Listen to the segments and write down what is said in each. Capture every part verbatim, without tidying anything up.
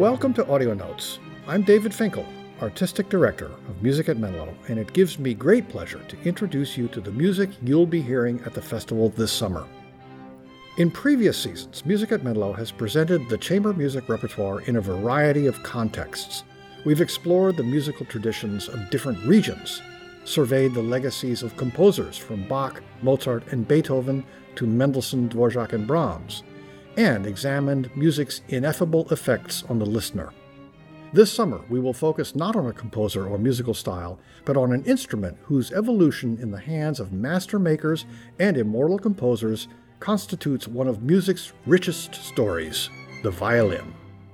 Welcome to Audio Notes. I'm David Finkel, Artistic Director of Music at Menlo, and it gives me great pleasure to introduce you to the music you'll be hearing at the festival this summer. In previous seasons, Music at Menlo has presented the chamber music repertoire in a variety of contexts. We've explored the musical traditions of different regions, surveyed the legacies of composers from Bach, Mozart, and Beethoven to Mendelssohn, Dvorak, and Brahms, and examined music's ineffable effects on the listener. This summer, we will focus not on a composer or musical style, but on an instrument whose evolution in the hands of master makers and immortal composers constitutes one of music's richest stories, the violin.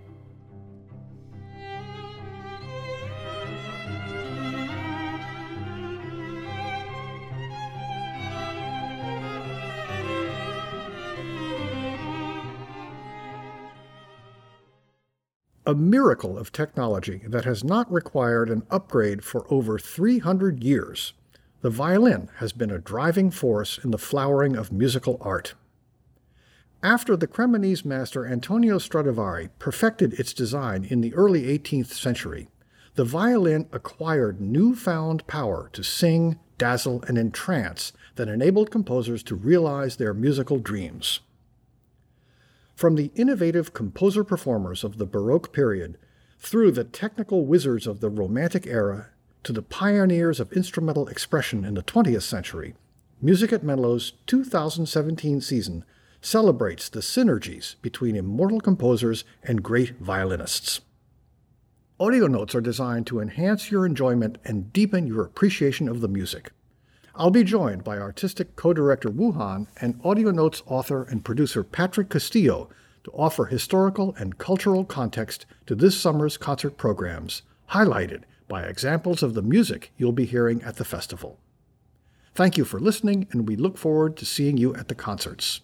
A miracle of technology that has not required an upgrade for over three hundred years, the violin has been a driving force in the flowering of musical art. After the Cremonese master Antonio Stradivari perfected its design in the early eighteenth century, the violin acquired newfound power to sing, dazzle, and entrance that enabled composers to realize their musical dreams. From the innovative composer-performers of the Baroque period, through the technical wizards of the Romantic era, to the pioneers of instrumental expression in the twentieth century, Music at Menlo's two thousand seventeen season celebrates the synergies between immortal composers and great violinists. Audio notes are designed to enhance your enjoyment and deepen your appreciation of the music. I'll be joined by artistic co-director Wu Han and Audio Notes author and producer Patrick Castillo to offer historical and cultural context to this summer's concert programs, highlighted by examples of the music you'll be hearing at the festival. Thank you for listening, and we look forward to seeing you at the concerts.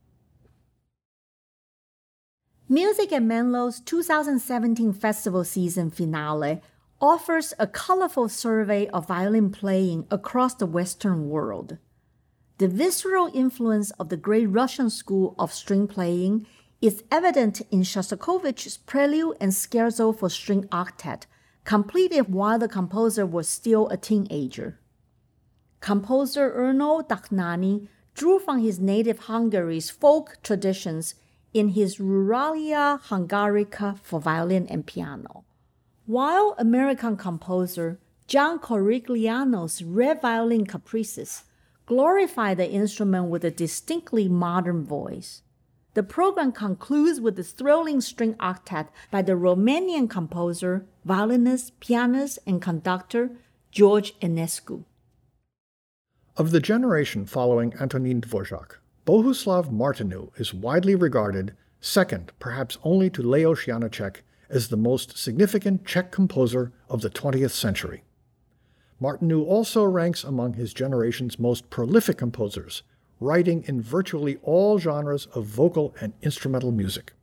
Music at Menlo's two thousand seventeen festival season finale offers a colorful survey of violin playing across the Western world. The visceral influence of the great Russian school of string playing is evident in Shostakovich's Prelude and Scherzo for String Octet, completed while the composer was still a teenager. Composer Erno Dachnani drew from his native Hungary's folk traditions in his Ruralia Hungarica for violin and piano, while American composer John Corigliano's Red Violin Caprices glorified the instrument with a distinctly modern voice. The program concludes with the thrilling string octet by the Romanian composer, violinist, pianist, and conductor George Enescu. Of the generation following Antonin Dvorak, Bohuslav Martinu is widely regarded, second perhaps only to Leos Janáček, as the most significant Czech composer of the twentieth century. Martinu also ranks among his generation's most prolific composers, writing in virtually all genres of vocal and instrumental music.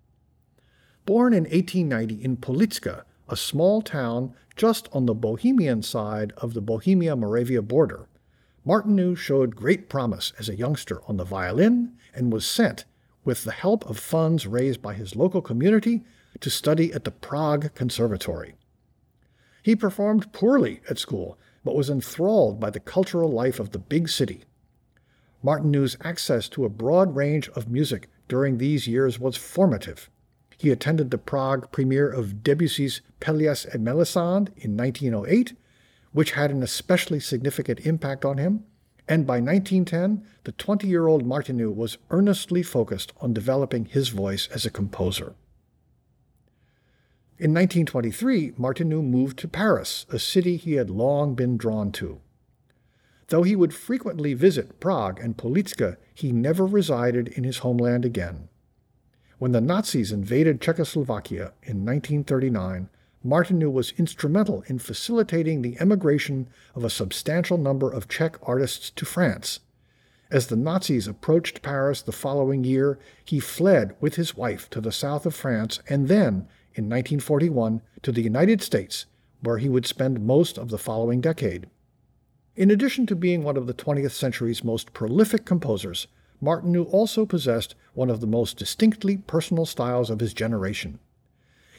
Born in eighteen ninety in Politska, a small town just on the Bohemian side of the Bohemia-Moravia border, Martinu showed great promise as a youngster on the violin and was sent, with the help of funds raised by his local community, to study at the Prague Conservatory. He performed poorly at school, but was enthralled by the cultural life of the big city. Martinu's access to a broad range of music during these years was formative. He attended the Prague premiere of Debussy's Pelléas et Mélisande in nineteen oh eight, which had an especially significant impact on him, and by nineteen ten, the twenty-year-old Martinu was earnestly focused on developing his voice as a composer. In nineteen twenty-three, Martinu moved to Paris, a city he had long been drawn to. Though he would frequently visit Prague and Politska, he never resided in his homeland again. When the Nazis invaded Czechoslovakia in nineteen thirty-nine, Martinu was instrumental in facilitating the emigration of a substantial number of Czech artists to France. As the Nazis approached Paris the following year, he fled with his wife to the south of France and then, in nineteen forty-one, to the United States, where he would spend most of the following decade. In addition to being one of the twentieth century's most prolific composers, Martinu also possessed one of the most distinctly personal styles of his generation.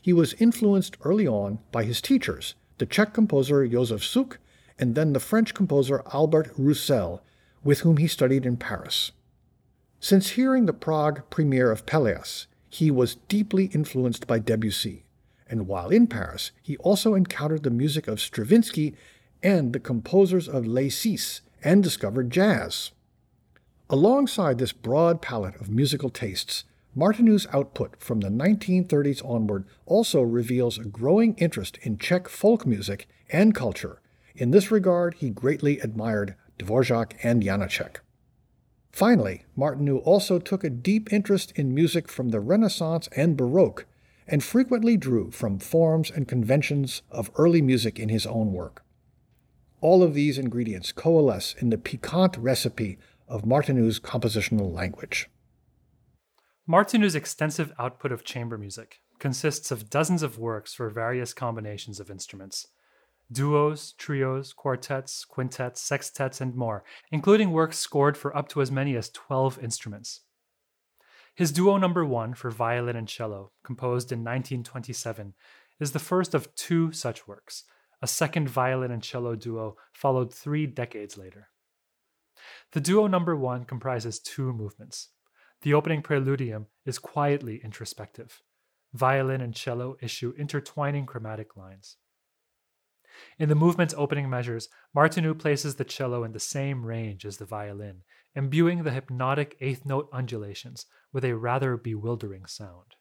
He was influenced early on by his teachers, the Czech composer Josef Suk and then the French composer Albert Roussel, with whom he studied in Paris. Since hearing the Prague premiere of Pelléas, he was deeply influenced by Debussy, and while in Paris, he also encountered the music of Stravinsky and the composers of Les Six and discovered jazz. Alongside this broad palette of musical tastes, Martinů's output from the nineteen thirties onward also reveals a growing interest in Czech folk music and culture. In this regard, he greatly admired Dvorak and Janacek. Finally, Martinů also took a deep interest in music from the Renaissance and Baroque, and frequently drew from forms and conventions of early music in his own work. All of these ingredients coalesce in the piquant recipe of Martinů's compositional language. Martinů's extensive output of chamber music consists of dozens of works for various combinations of instruments. Duos, trios, quartets, quintets, sextets, and more, including works scored for up to as many as twelve instruments. His Duo Number One for violin and cello, composed in nineteen twenty-seven, is the first of two such works. A second violin and cello duo followed three decades later. The Duo Number One comprises two movements. The opening preludium is quietly introspective. Violin and cello issue intertwining chromatic lines. In the movement's opening measures, Martinů places the cello in the same range as the violin, imbuing the hypnotic eighth note undulations with a rather bewildering sound.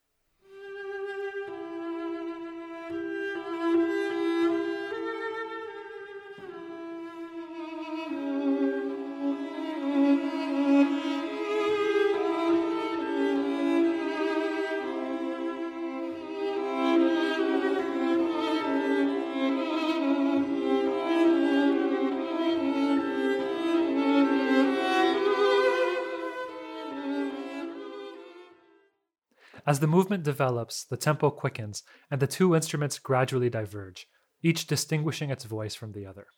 As the movement develops, the tempo quickens, and the two instruments gradually diverge, each distinguishing its voice from the other.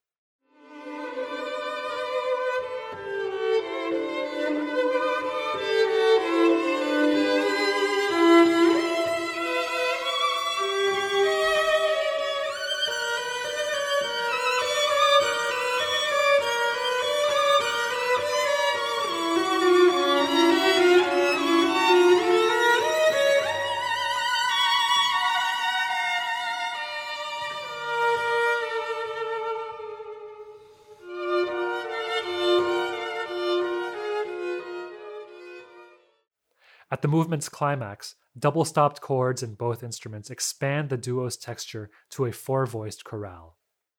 At the movement's climax, double-stopped chords in both instruments expand the duo's texture to a four-voiced chorale.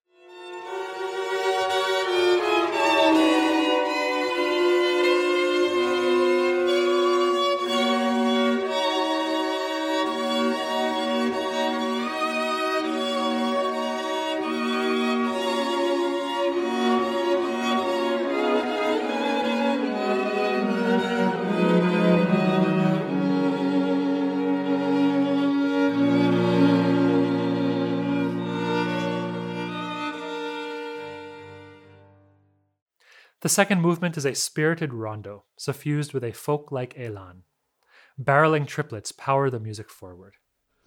The second movement is a spirited rondo, suffused with a folk-like élan. Barreling triplets power the music forward.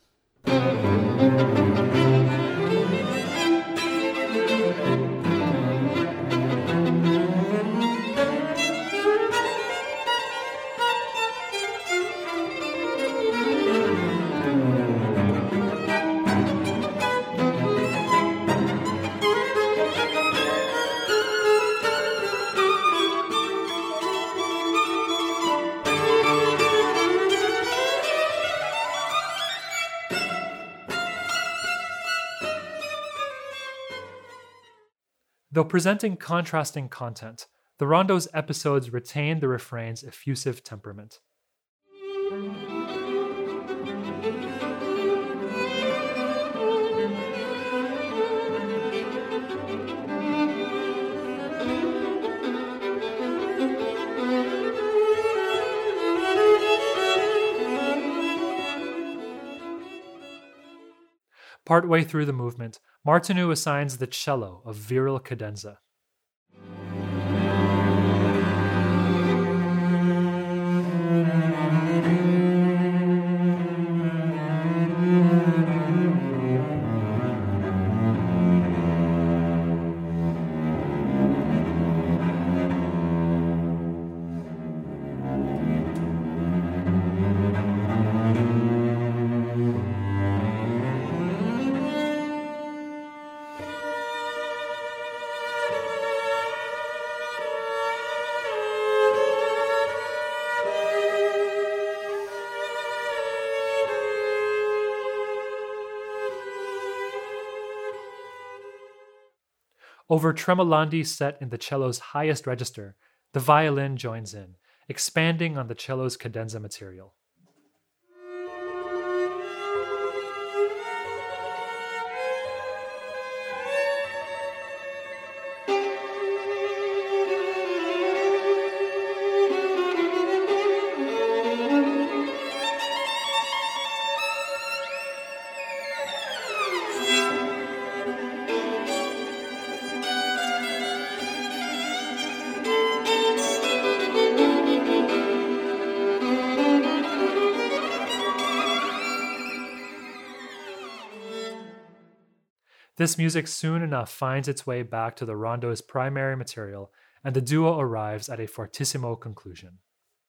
Though presenting contrasting content, the rondo's episodes retain the refrain's effusive temperament. Partway through the movement, Martinů assigns the cello a virile cadenza. Over tremolandi set in the cello's highest register, the violin joins in, expanding on the cello's cadenza material. This music soon enough finds its way back to the rondo's primary material, and the duo arrives at a fortissimo conclusion.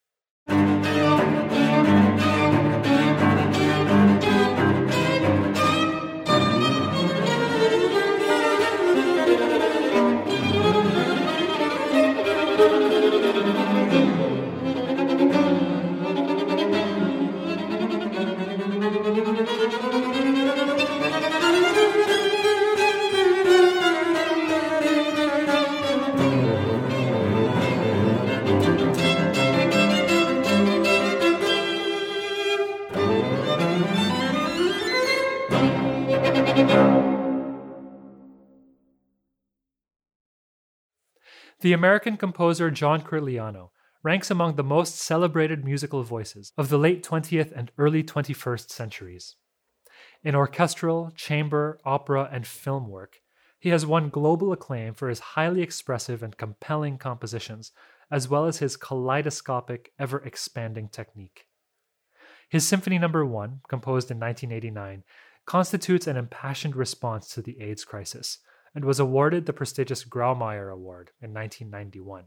The American composer John Quirliano ranks among the most celebrated musical voices of the late twentieth and early twenty-first centuries. In orchestral, chamber, opera, and film work, he has won global acclaim for his highly expressive and compelling compositions, as well as his kaleidoscopic, ever-expanding technique. His Symphony Number One, composed in nineteen eighty-nine, constitutes an impassioned response to the AIDS crisis, and was awarded the prestigious Graumeyer Award in nineteen ninety-one.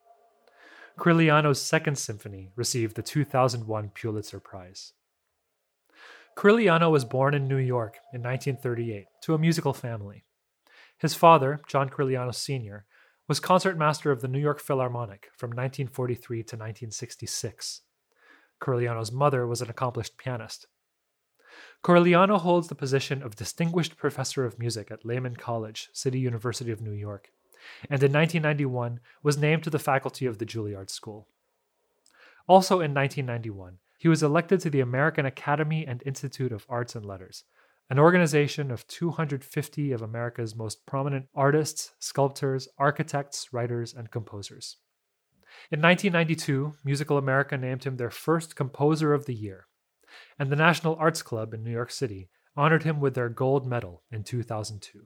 Quirliano's Second Symphony received the two thousand one Pulitzer Prize. Quirliano was born in New York in nineteen thirty-eight to a musical family. His father, John Quirliano Senior, was concertmaster of the New York Philharmonic from nineteen forty-three to nineteen sixty-six. Quirliano's mother was an accomplished pianist. Quirliano holds the position of Distinguished Professor of Music at Lehman College, City University of New York, and in nineteen ninety-one was named to the faculty of the Juilliard School. Also in nineteen ninety-one, he was elected to the American Academy and Institute of Arts and Letters, an organization of two hundred fifty of America's most prominent artists, sculptors, architects, writers, and composers. In nineteen ninety-two, Musical America named him their first Composer of the Year, and the National Arts Club in New York City honored him with their gold medal in two thousand two.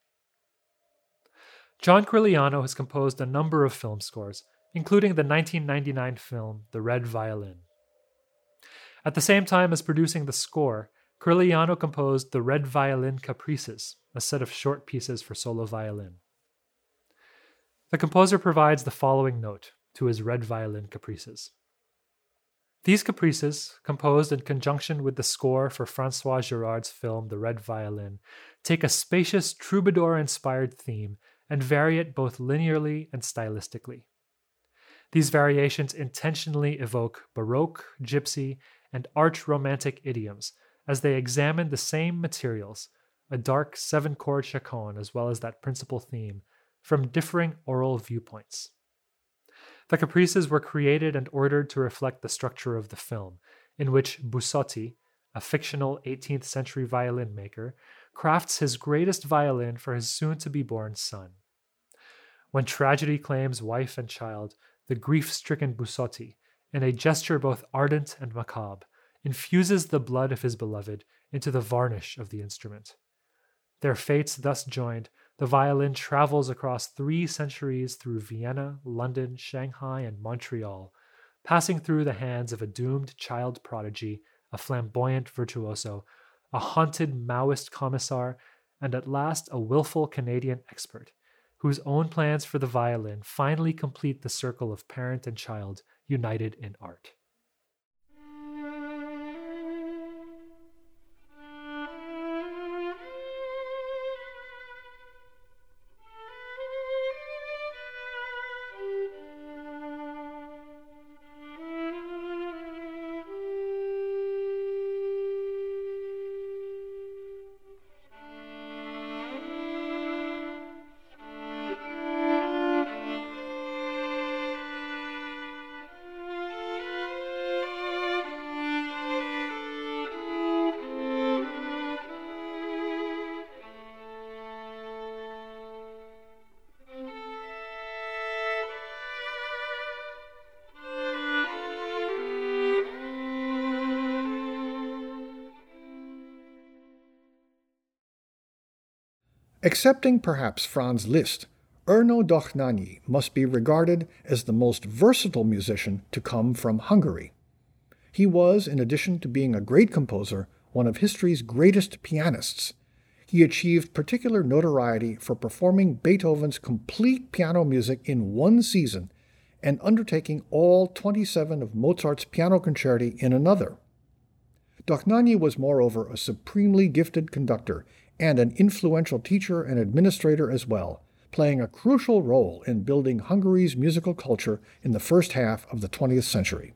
John Quirliano has composed a number of film scores, including the nineteen ninety-nine film The Red Violin. At the same time as producing the score, Quirliano composed the Red Violin Caprices, a set of short pieces for solo violin. The composer provides the following note to his Red Violin Caprices. These caprices, composed in conjunction with the score for Francois Girard's film The Red Violin, take a spacious troubadour-inspired theme and vary it both linearly and stylistically. These variations intentionally evoke Baroque, Gypsy, and arch-romantic idioms as they examine the same materials, a dark seven-chord chaconne as well as that principal theme, from differing oral viewpoints. The caprices were created and ordered to reflect the structure of the film, in which Busotti, a fictional eighteenth century violin maker, crafts his greatest violin for his soon-to-be-born son. When tragedy claims wife and child, the grief-stricken Busotti, in a gesture both ardent and macabre, infuses the blood of his beloved into the varnish of the instrument. Their fates thus joined, the violin travels across three centuries through Vienna, London, Shanghai, and Montreal, passing through the hands of a doomed child prodigy, a flamboyant virtuoso, a haunted Maoist commissar, and at last a willful Canadian expert, whose own plans for the violin finally complete the circle of parent and child united in art. Excepting perhaps Franz Liszt, Erno Dohnányi must be regarded as the most versatile musician to come from Hungary. He was, in addition to being a great composer, one of history's greatest pianists. He achieved particular notoriety for performing Beethoven's complete piano music in one season and undertaking all twenty-seven of Mozart's piano concerti in another. Dohnányi was moreover a supremely gifted conductor and an influential teacher and administrator as well, playing a crucial role in building Hungary's musical culture in the first half of the twentieth century.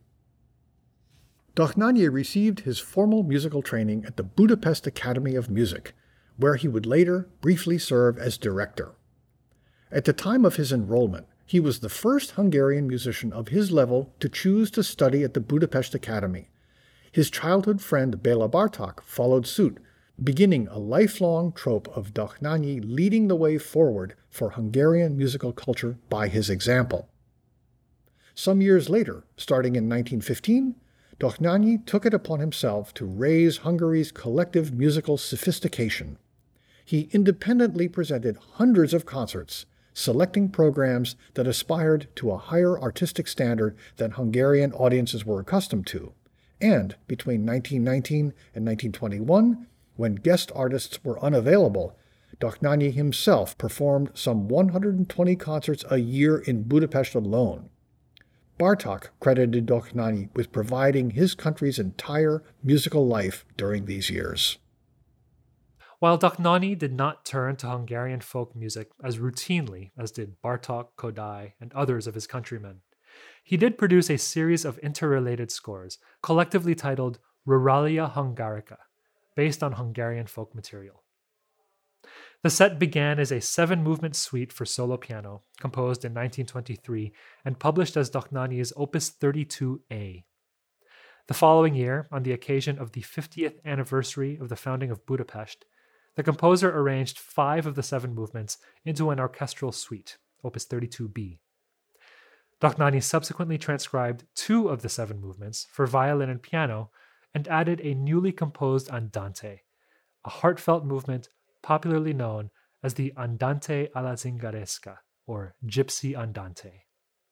Dohnányi received his formal musical training at the Budapest Academy of Music, where he would later briefly serve as director. At the time of his enrollment, he was the first Hungarian musician of his level to choose to study at the Budapest Academy. His childhood friend Béla Bartók followed suit, beginning a lifelong trope of Dohnányi leading the way forward for Hungarian musical culture by his example. Some years later, starting in nineteen fifteen, Dohnányi took it upon himself to raise Hungary's collective musical sophistication. He independently presented hundreds of concerts, selecting programs that aspired to a higher artistic standard than Hungarian audiences were accustomed to, and between nineteen nineteen and nineteen twenty-one, when guest artists were unavailable, Dohnányi himself performed some one hundred twenty concerts a year in Budapest alone. Bartók credited Dohnányi with providing his country's entire musical life during these years. While Dohnányi did not turn to Hungarian folk music as routinely as did Bartók, Kodály, and others of his countrymen, he did produce a series of interrelated scores, collectively titled Ruralia Hungarica, based on Hungarian folk material. The set began as a seven-movement suite for solo piano, composed in nineteen twenty-three and published as Dohnányi's Opus thirty-two A. The following year, on the occasion of the fiftieth anniversary of the founding of Budapest, the composer arranged five of the seven movements into an orchestral suite, Opus thirty-two B. Dohnányi subsequently transcribed two of the seven movements for violin and piano and added a newly composed andante, a heartfelt movement popularly known as the Andante alla Zingaresca, or Gypsy Andante.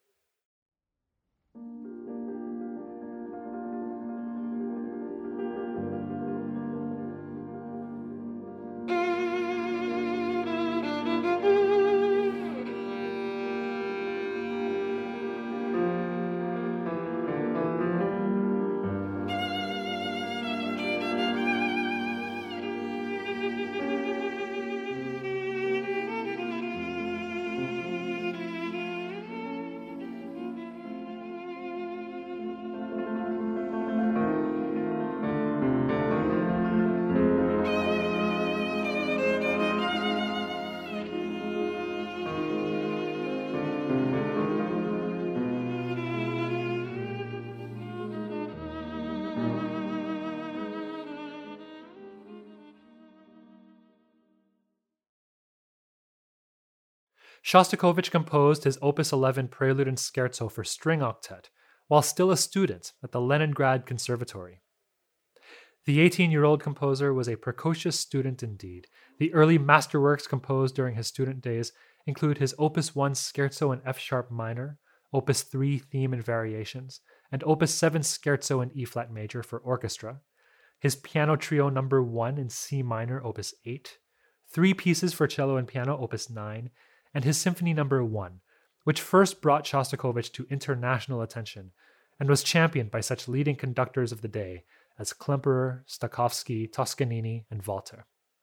Shostakovich composed his Opus eleven Prelude and Scherzo for string octet while still a student at the Leningrad Conservatory. The eighteen-year-old composer was a precocious student indeed. The early masterworks composed during his student days include his Opus one Scherzo in F-sharp minor, Opus three Theme and Variations, and Opus seven Scherzo in E-flat major for orchestra, his Piano Trio number one in C minor, Opus eight, three pieces for cello and piano, Opus nine, and his Symphony number one, which first brought Shostakovich to international attention and was championed by such leading conductors of the day as Klemperer, Stokowski, Toscanini, and Walter.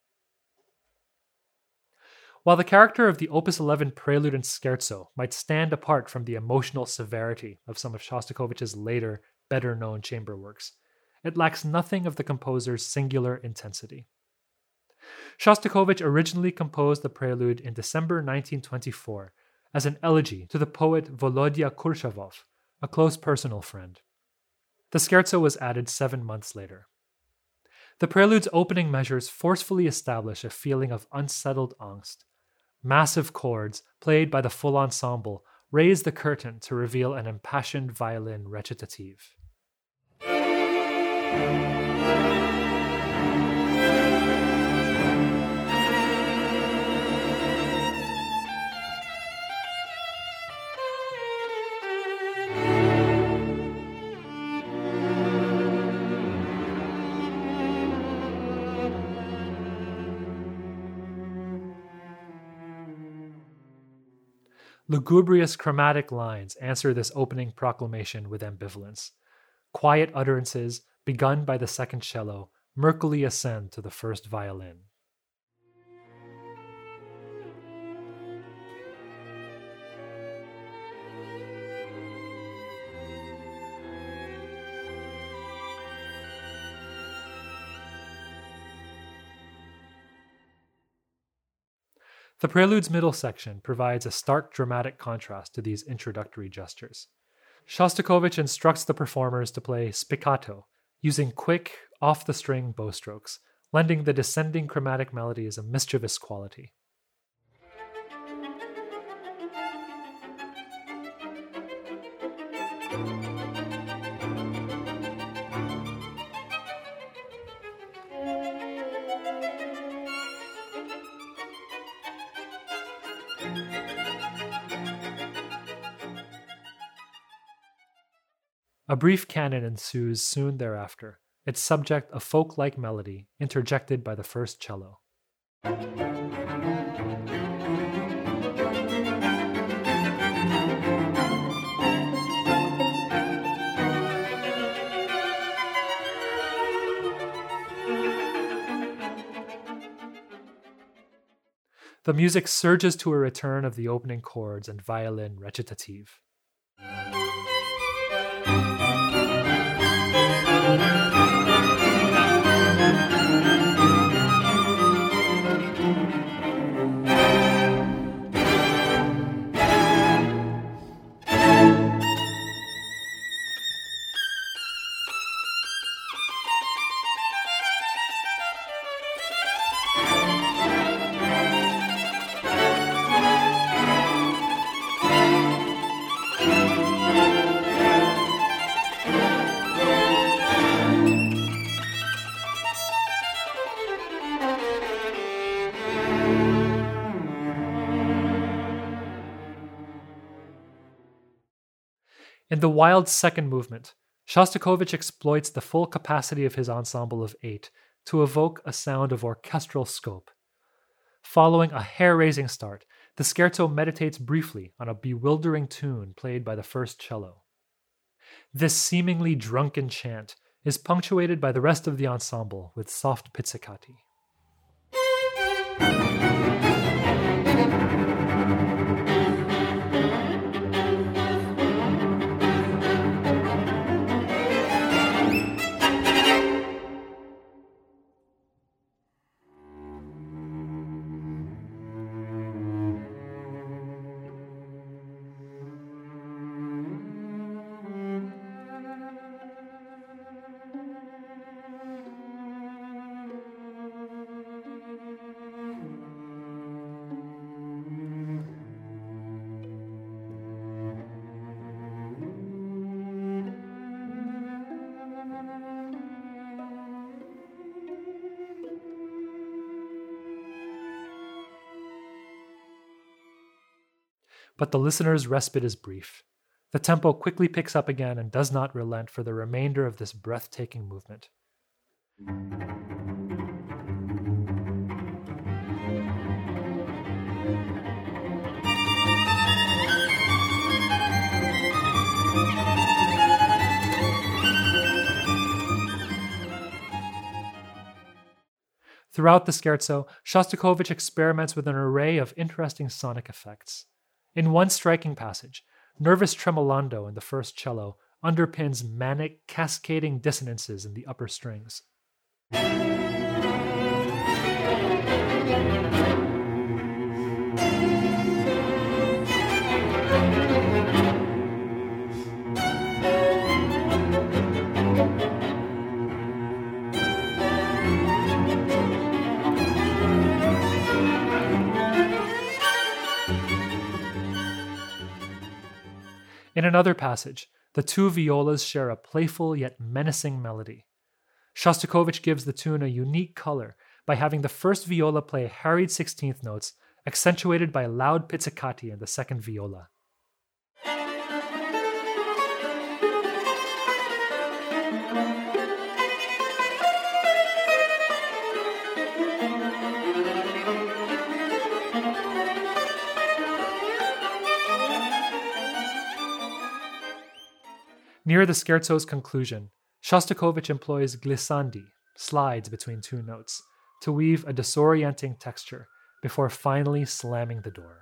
While the character of the Opus eleven Prelude and Scherzo might stand apart from the emotional severity of some of Shostakovich's later, better-known chamber works, it lacks nothing of the composer's singular intensity. Shostakovich originally composed the prelude in December nineteen twenty-four as an elegy to the poet Volodya Kurchavov, a close personal friend. The scherzo was added seven months later. The prelude's opening measures forcefully establish a feeling of unsettled angst. Massive chords, played by the full ensemble, raise the curtain to reveal an impassioned violin recitative. Lugubrious chromatic lines answer this opening proclamation with ambivalence. Quiet utterances, begun by the second cello, murkily ascend to the first violin. The prelude's middle section provides a stark dramatic contrast to these introductory gestures. Shostakovich instructs the performers to play spiccato, using quick, off-the-string bow strokes, lending the descending chromatic melodies a mischievous quality. A brief canon ensues soon thereafter, its subject a folk-like melody interjected by the first cello. The music surges to a return of the opening chords and violin recitative. In the wild second movement, Shostakovich exploits the full capacity of his ensemble of eight to evoke a sound of orchestral scope. Following a hair-raising start, the scherzo meditates briefly on a bewildering tune played by the first cello. This seemingly drunken chant is punctuated by the rest of the ensemble with soft pizzicati. But the listener's respite is brief. The tempo quickly picks up again and does not relent for the remainder of this breathtaking movement. Throughout the scherzo, Shostakovich experiments with an array of interesting sonic effects. In one striking passage, nervous tremolando in the first cello underpins manic, cascading dissonances in the upper strings. In another passage, the two violas share a playful yet menacing melody. Shostakovich gives the tune a unique color by having the first viola play harried sixteenth notes, accentuated by loud pizzicati in the second viola. Near the scherzo's conclusion, Shostakovich employs glissandi, slides between two notes, to weave a disorienting texture before finally slamming the door.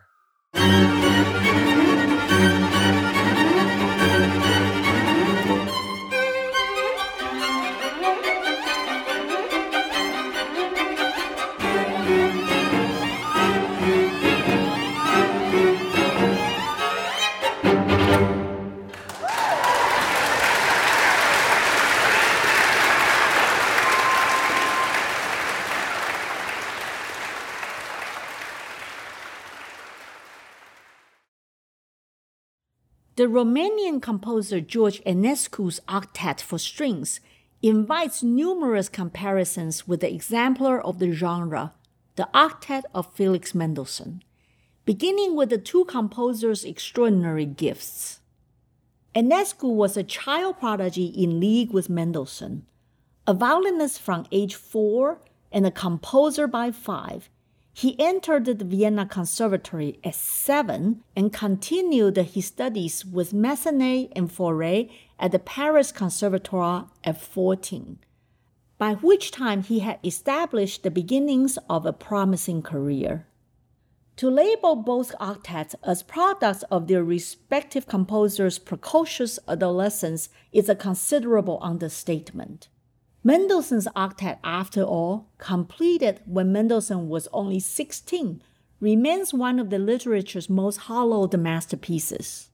The Romanian composer George Enescu's octet for strings invites numerous comparisons with the exemplar of the genre, the octet of Felix Mendelssohn, beginning with the two composers' extraordinary gifts. Enescu was a child prodigy in league with Mendelssohn, a violinist from age four and a composer by five. He entered the Vienna Conservatory at seven and continued his studies with Massenet and Fauré at the Paris Conservatoire at fourteen, by which time he had established the beginnings of a promising career. To label both octets as products of their respective composers' precocious adolescence is a considerable understatement. Mendelssohn's octet, after all, completed when Mendelssohn was only sixteen, remains one of the literature's most hallowed masterpieces.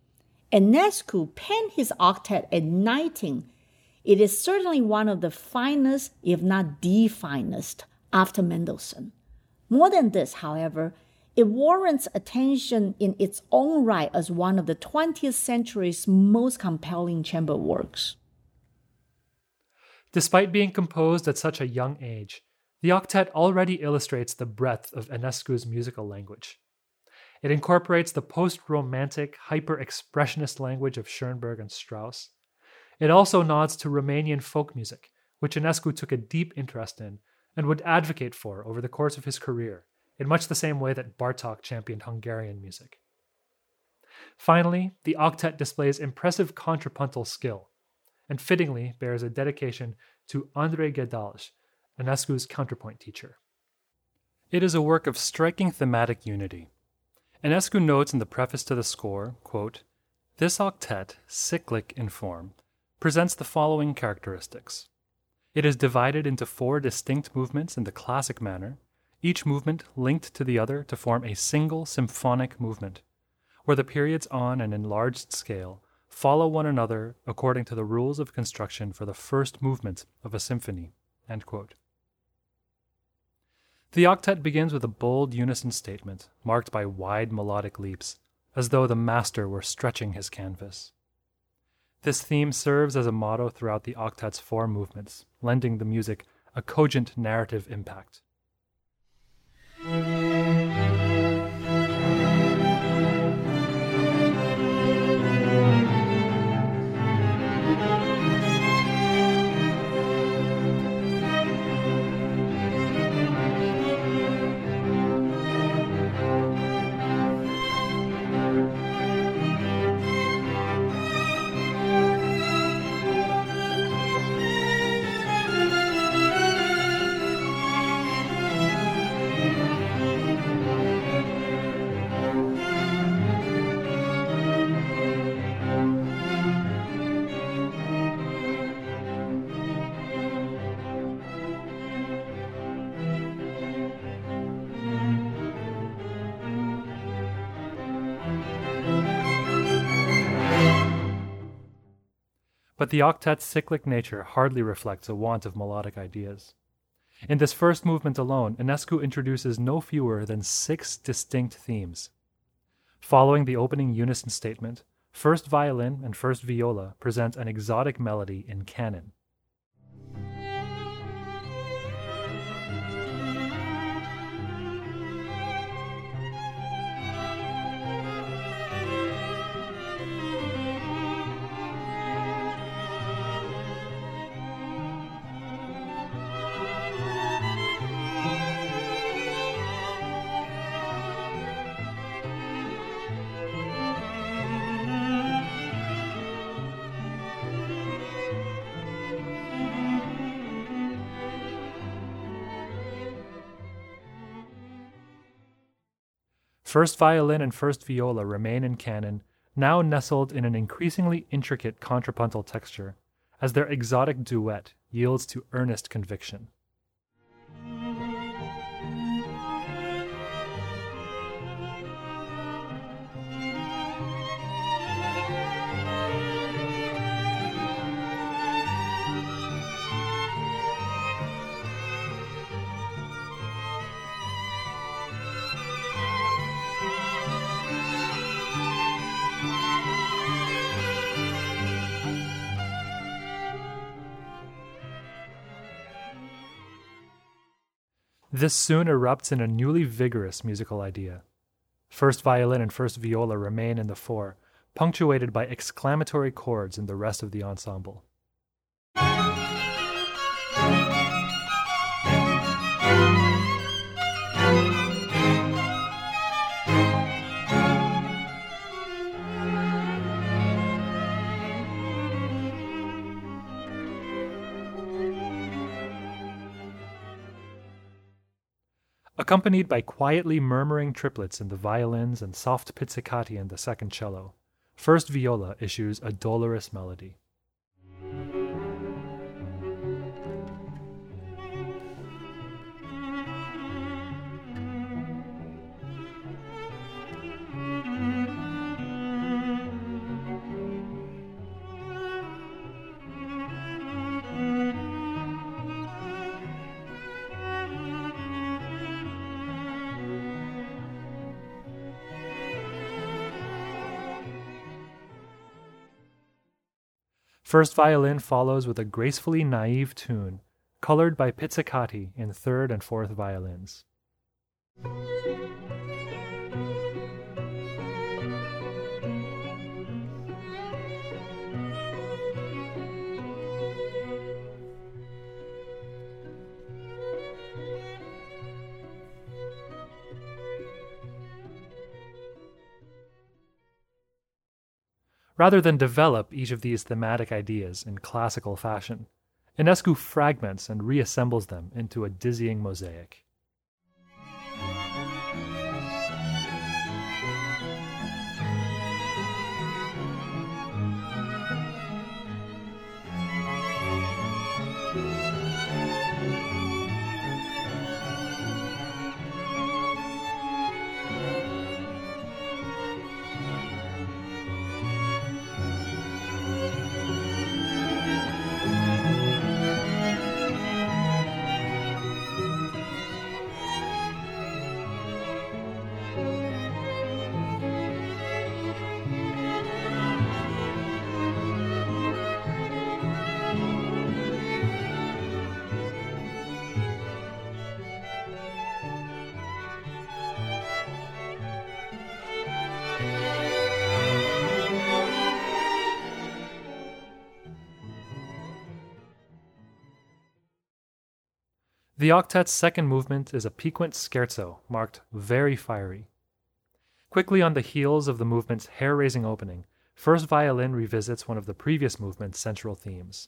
Enescu penned his octet at nineteen. It is certainly one of the finest, if not the finest, after Mendelssohn. More than this, however, it warrants attention in its own right as one of the twentieth century's most compelling chamber works. Despite being composed at such a young age, the octet already illustrates the breadth of Enescu's musical language. It incorporates the post-romantic, hyper-expressionist language of Schoenberg and Strauss. It also nods to Romanian folk music, which Enescu took a deep interest in and would advocate for over the course of his career, in much the same way that Bartók championed Hungarian music. Finally, the octet displays impressive contrapuntal skill, and fittingly bears a dedication to Andrei Gedalj, Enescu's counterpoint teacher. It is a work of striking thematic unity. Enescu notes in the preface to the score, quote, "This octet, cyclic in form, presents the following characteristics. It is divided into four distinct movements in the classic manner, each movement linked to the other to form a single symphonic movement, where the periods on an enlarged scale follow one another according to the rules of construction for the first movement of a symphony." End quote. The octet begins with a bold unison statement, marked by wide melodic leaps, as though the master were stretching his canvas. This theme serves as a motto throughout the octet's four movements, lending the music a cogent narrative impact. But the octet's cyclic nature hardly reflects a want of melodic ideas. In this first movement alone, Enescu introduces no fewer than six distinct themes. Following the opening unison statement, first violin and first viola present an exotic melody in canon. First violin and first viola remain in canon, now nestled in an increasingly intricate contrapuntal texture, as their exotic duet yields to earnest conviction. This soon erupts in a newly vigorous musical idea. First violin and first viola remain in the fore, punctuated by exclamatory chords in the rest of the ensemble. Accompanied by quietly murmuring triplets in the violins and soft pizzicati in the second cello, first viola issues a dolorous melody. First violin follows with a gracefully naive tune, colored by pizzicati in third and fourth violins. Rather than develop each of these thematic ideas in classical fashion, Ionescu fragments and reassembles them into a dizzying mosaic. The octet's second movement is a piquant scherzo marked very fiery. Quickly on the heels of the movement's hair-raising opening, first violin revisits one of the previous movement's central themes.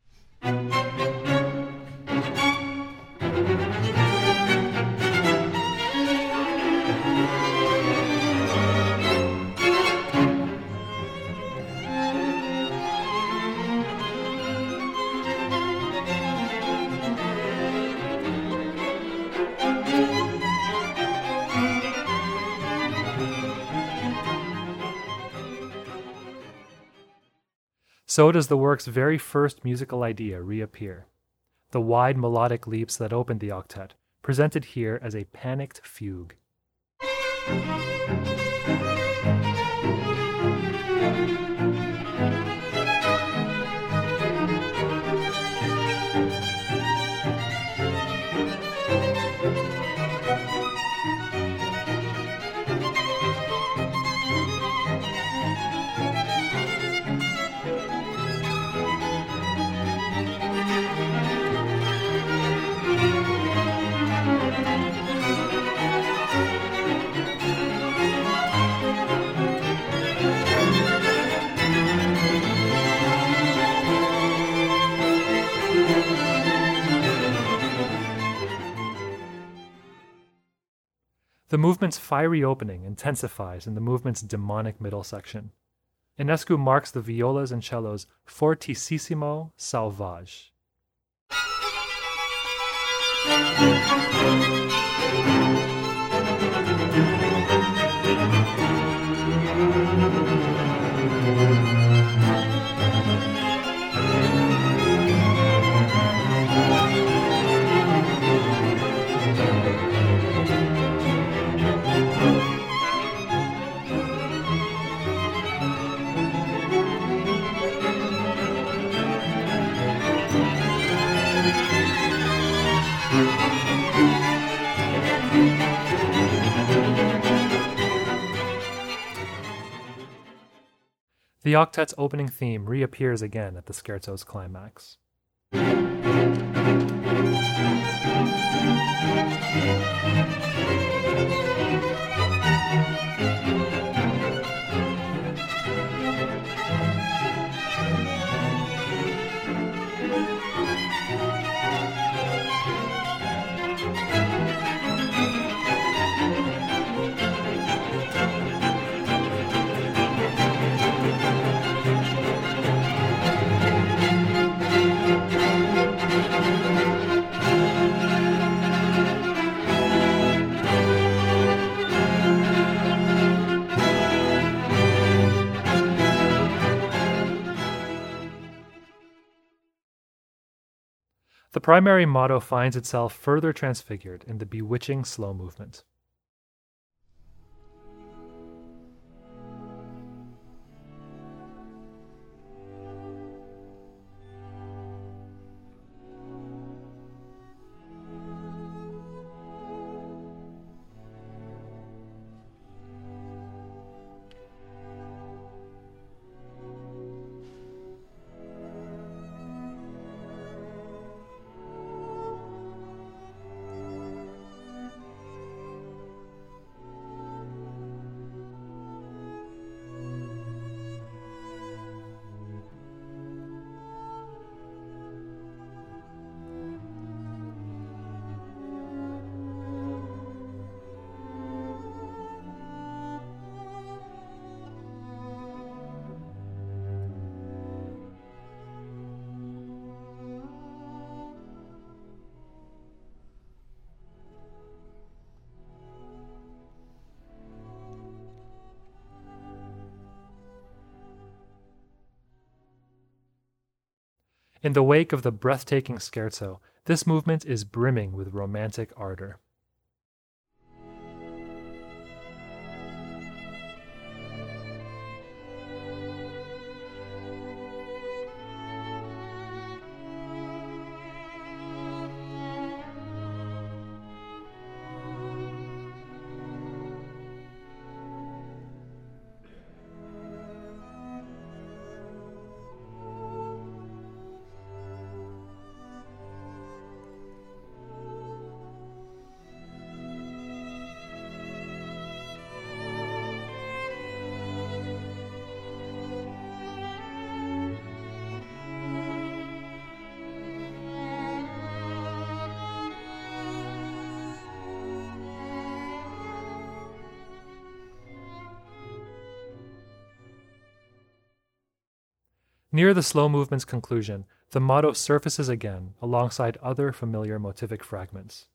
So does the work's very first musical idea reappear. The wide melodic leaps that opened the octet, presented here as a panicked fugue. The movement's fiery opening intensifies in the movement's demonic middle section. Enescu marks the violas and cellos fortissimo salvage. The octet's opening theme reappears again at the scherzo's climax. The primary motto finds itself further transfigured in the bewitching slow movement. In the wake of the breathtaking scherzo, this movement is brimming with romantic ardor. Near the slow movement's conclusion, the motto surfaces again alongside other familiar motivic fragments.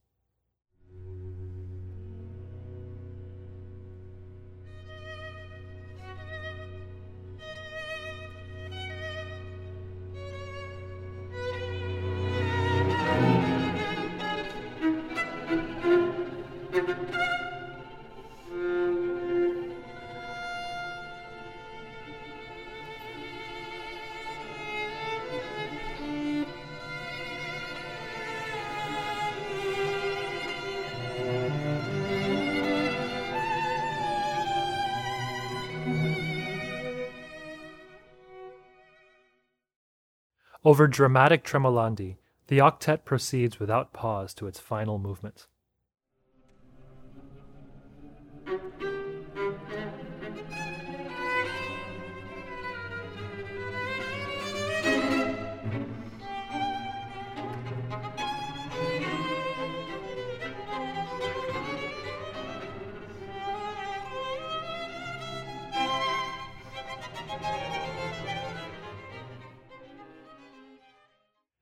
Over dramatic tremolandi, the octet proceeds without pause to its final movement.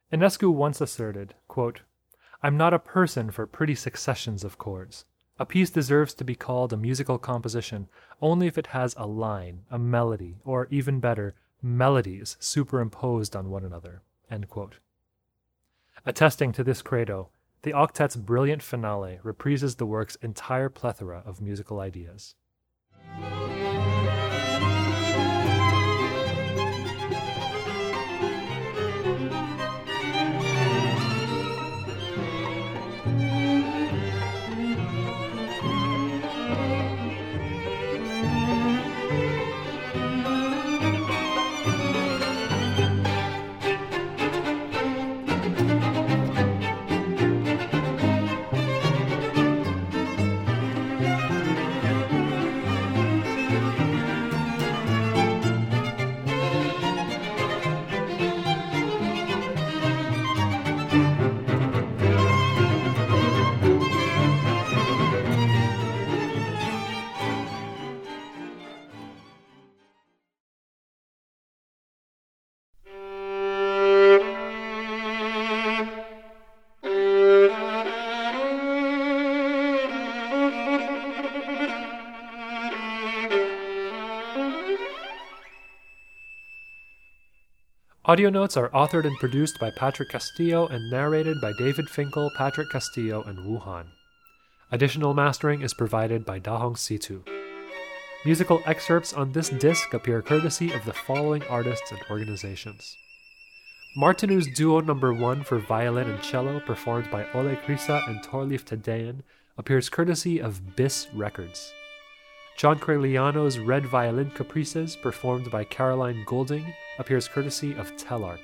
Enescu once asserted, quote, "I'm not a person for pretty successions of chords. A piece deserves to be called a musical composition only if it has a line, a melody, or even better, melodies superimposed on one another." End quote. Attesting to this credo, the octet's brilliant finale reprises the work's entire plethora of musical ideas. Audio notes are authored and produced by Patrick Castillo and narrated by David Finkel, Patrick Castillo, and Wu Han. Additional mastering is provided by Dahong Situ. Musical excerpts on this disc appear courtesy of the following artists and organizations. Martinu's Duo Number One for violin and cello, performed by Ole Krisa and Torleif Tedeyen, appears courtesy of Biss Records. John Corigliano's Red Violin Caprices, performed by Caroline Golding, appears courtesy of Telarc.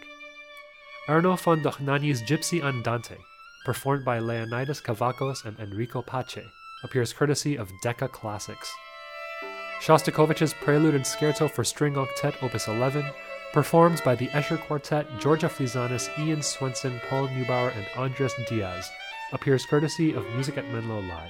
Arno von Dochnani's Gypsy Andante, performed by Leonidas Kavakos and Enrico Pace, appears courtesy of Decca Classics. Shostakovich's Prelude and Scherzo for String Octet Opus eleven, performed by the Escher Quartet, Georgia Flizanis, Ian Swenson, Paul Neubauer, and Andres Diaz, appears courtesy of Music at Menlo Live.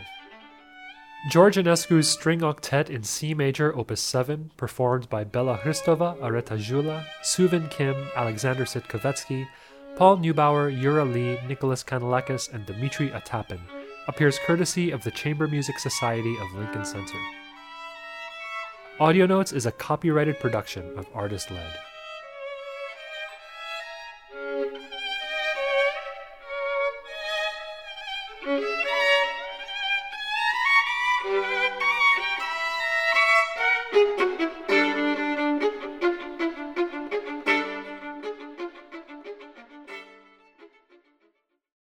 George Enescu's String Octet in C Major Opus seven, performed by Bela Hristova, Areta Jula, Suvin Kim, Alexander Sitkovetsky, Paul Neubauer, Yura Lee, Nicholas Kanalakis, and Dmitry Atapin, appears courtesy of the Chamber Music Society of Lincoln Center. Audio Notes is a copyrighted production of Artist Led. Thank you.